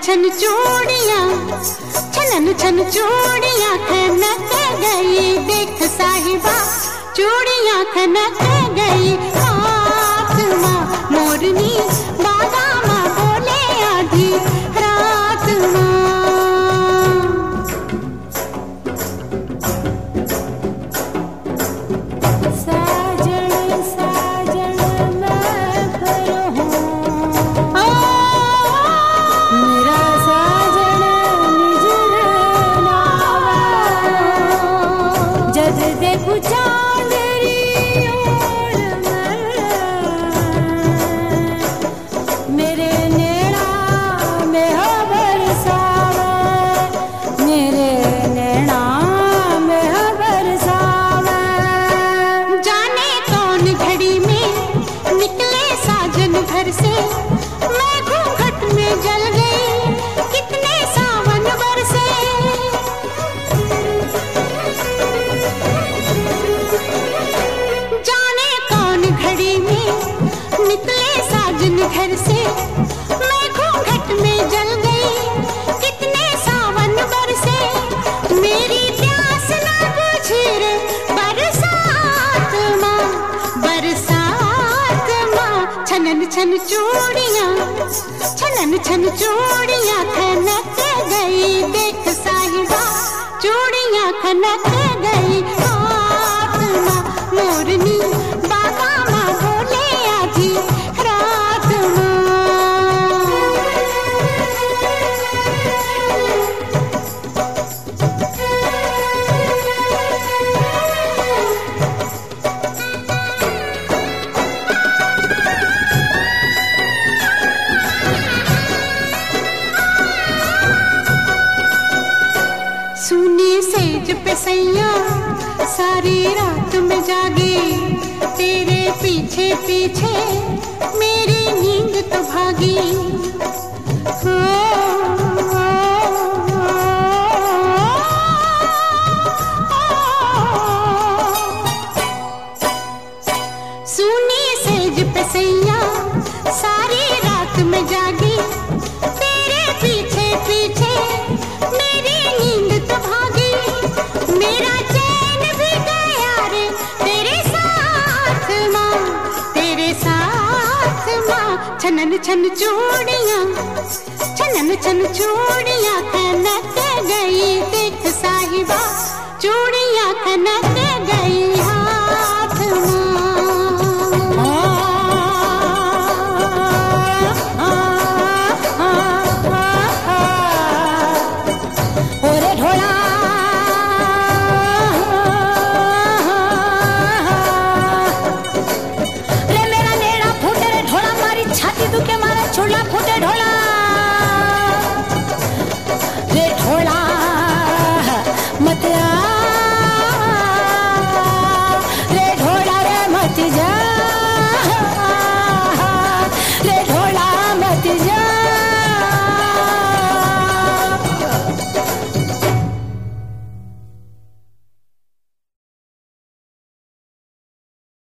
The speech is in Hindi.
छन चूड़ियां, छनन छन चूड़ियां खनक गई। देख साहिबा चूड़ियां खनक गई। हाथ माँ मोरनी बाबा माँ बोले आधी रात माँ। साजन साजन मैं फिर हूँ, मेरा साजन निजर नावा। जद देखू चांदरी ओर मेरे नैना में हो बरसावे, मेरे नैना में हो बरसावे। जाने कौन घड़ी में निकले साजन घर से, मैं घूंघट में जल गई कितने सावन बरसे। जाने कौन घड़ी में निकले साजन घर से, मैं घूंघट में जल गई कितने सावन बरसे। मेरी प्यास ना बुझी रे बरसात माँ, बरसात माँ। छनन छन चूड़ियां, छनन छन चूड़ियां खनक गई। देख साहिबा चूड़ियां खनक गई। हाथ माँ मोरनी बाबा माँ बोले आधी रात माँ। सुनी सेज पे सैया सारी रात में जागी, तेरे पीछे पीछे मेरी नींद तो भागी। हो, सुनी सेज पे सैया सारी रात में जागी, तेरे पीछे पीछे मेरी नींद तो भागी। मेरा चैन भी गया रे तेरे साथ माँ, तेरे साथ माँ। छनन छन चूड़ियां, छनन छन चूड़ियां खनक गई। देख साहिबा चूड़ियां खनक गई।